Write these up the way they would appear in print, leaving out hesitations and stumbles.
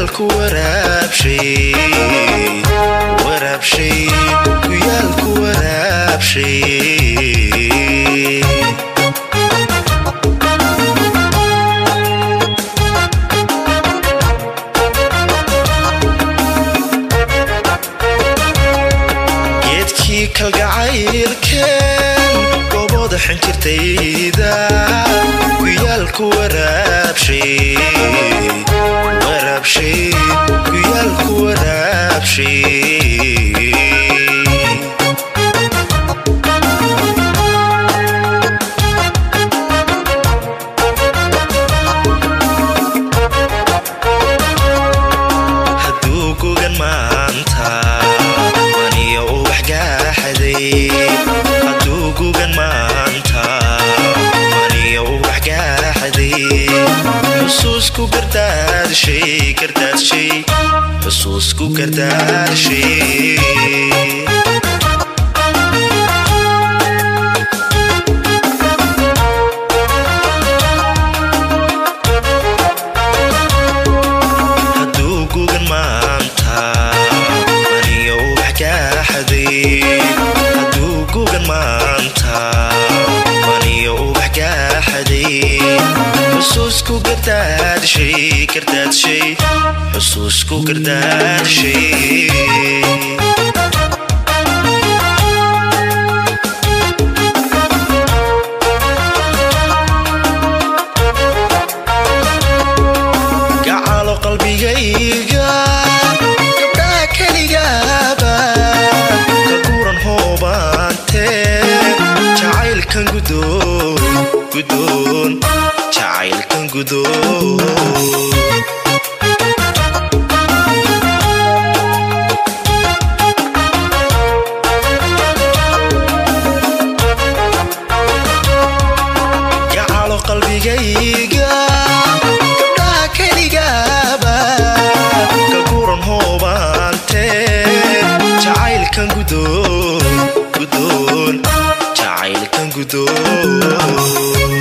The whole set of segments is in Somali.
guyaalku waraabshay guyaalku waraabshay geedkii kalgacaylkeen goobooda xinjirtayda guyaalku waraabshay guyaalku waraabshay hadduu gugan maanta maniyo ubax gaaxaday hadduu gugan maanta maniyo ubax gaaxaday xusuusku gardaadshay xusuusku gardaadshay hadduu gugan maanta maniyo ubax gaaxaday hadduu gugan maanta maniyo ubax gaaxaday xusuusku gardaadshay xusuusku gardaadshay gacalo qalbigayga gabdhaha keligaaba ka guuran hoobaante jacaylkan gudoon jacaylkan gudoon gacalo qalbigayga gabdhaha keligaaba ka guuran hoobaante jacaylkan gudoon jacaylkan gudoon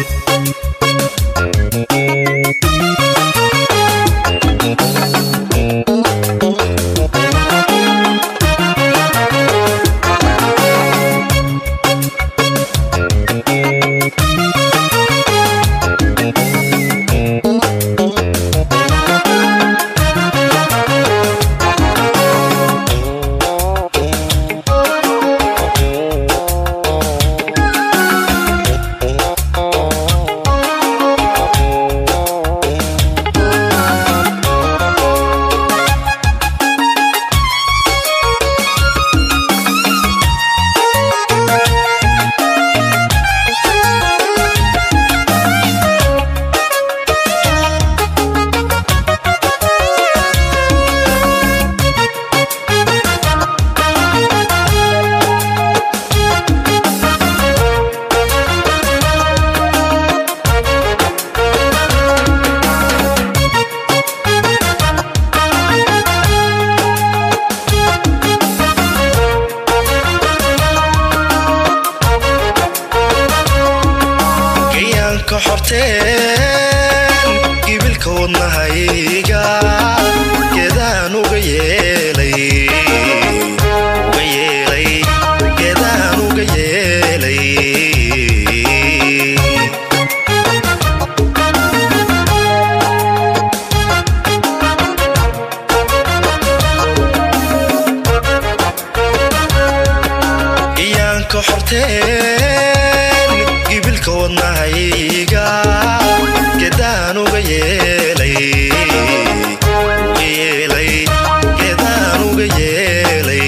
gibilka wadnahayga geedaan uga yeelay geedaan uga yeelay giyaanka xorteen gibilka wadnahayga geedaan uga yeelay geedaan uga yeelay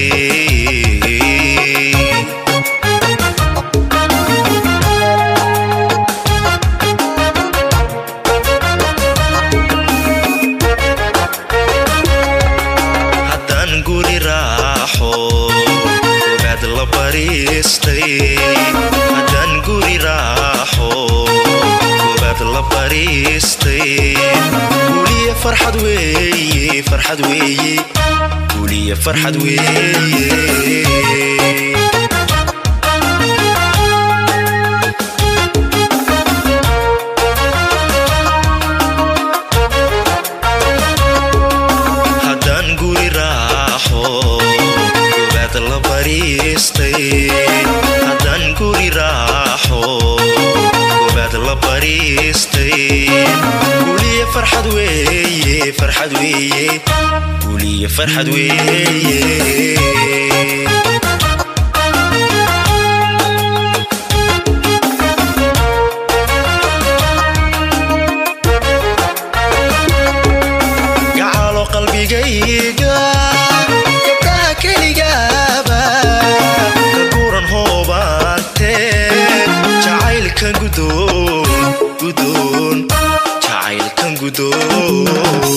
haddaan guri raaxo ogaad la bariistay haddaan guri raaxo la bariistay guuliya farxad weeye guuliya farxad weeye la bariistay guuliya farxad weeye farxad weeye guuliya farxad weeye qalbigayga gabdhaha keligaaba kaguuran hoobaantee jacaylkan gudoon jacaylkan gudoon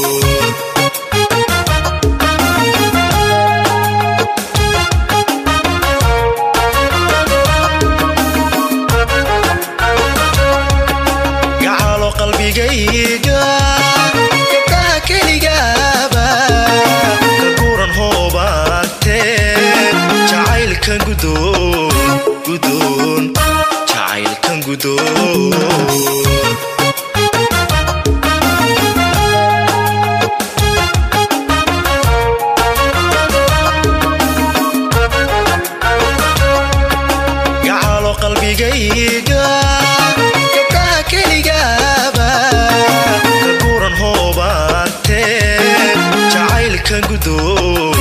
gacalo qalbigayga gabdhaha keligaaba jacaylkan gudoon jacaylkan gudoon gacalo qalbigayga gabdhaha keligaaba kaguuran hoobaantee jacaylkan gudoon